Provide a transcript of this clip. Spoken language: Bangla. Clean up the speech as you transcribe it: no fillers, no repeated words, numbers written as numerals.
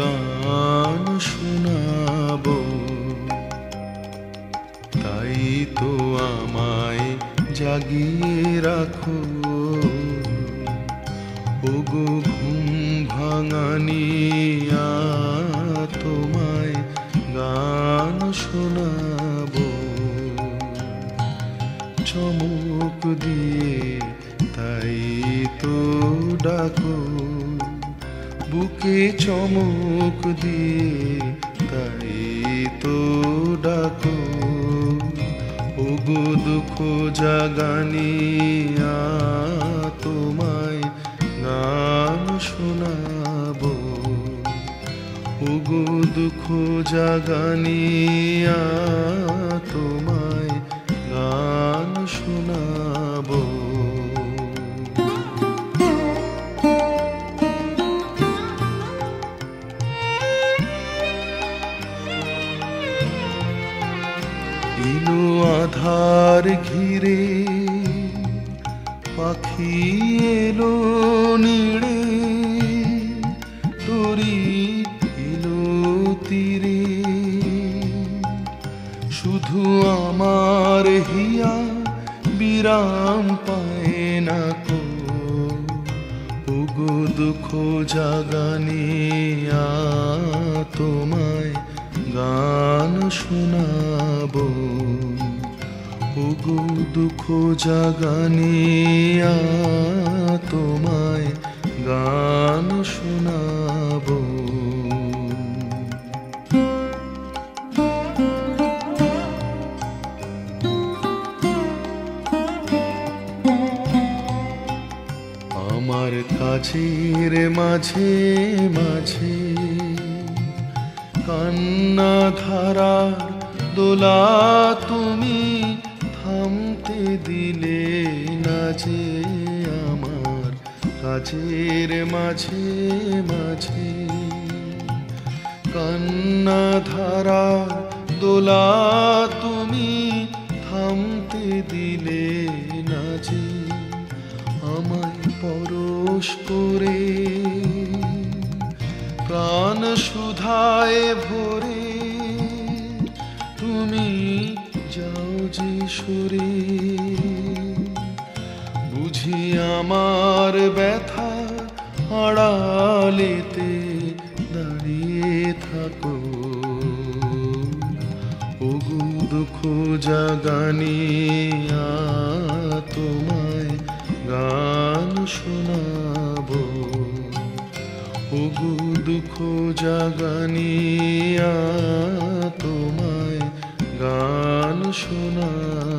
গান শোনাবো। তাই তো আমায় জাগিয়ে রাখো, ওগো ঘুম ভাঙানিয়া, তোমায় গান শোনাবো। চমক দিয়ে তাই তো ডাকো, বুকে চমক দিয়ে তাই তো ডাকো, ওগো দুঃখ জাগানিয়া, তোমায় গান শোনাবো। ওগো দুঃখ জাগানিয়া, তোমায় গান শোনাবো। এলো আধার ঘিরে, পাখি এলো নিড়ে, তরি এলো তীরে, শুধু আমার হিয়া বিরাম পায় না কো, ওগো দুঃখ জাগানিয়া, তোমায় গান শোনাবো। ওগো দুঃখ জাগানিয়া, তোমায় গান শোনাবো। আমার কাছের মাঝে মাঝে কান্না ধারার দোলা, তুমি থামতে দিলে না যে। আমার কাছের মাঝে মাঝে কান্না ধারার দোলা, তুমি থামতে দিলে না যে। আমায় পরশ করে প্রাণ সুধায় ভরে, তুমি যাও যে সরে, বুঝি আমার ব্যথা আড়ালেতে দাঁড়িয়ে থাকো, ওগো দুঃখ জাগানিয়া, তোমায় গান শোনাবো। ওগো দুঃখ জাগানিয়া, তোমায় গান শোনাবো।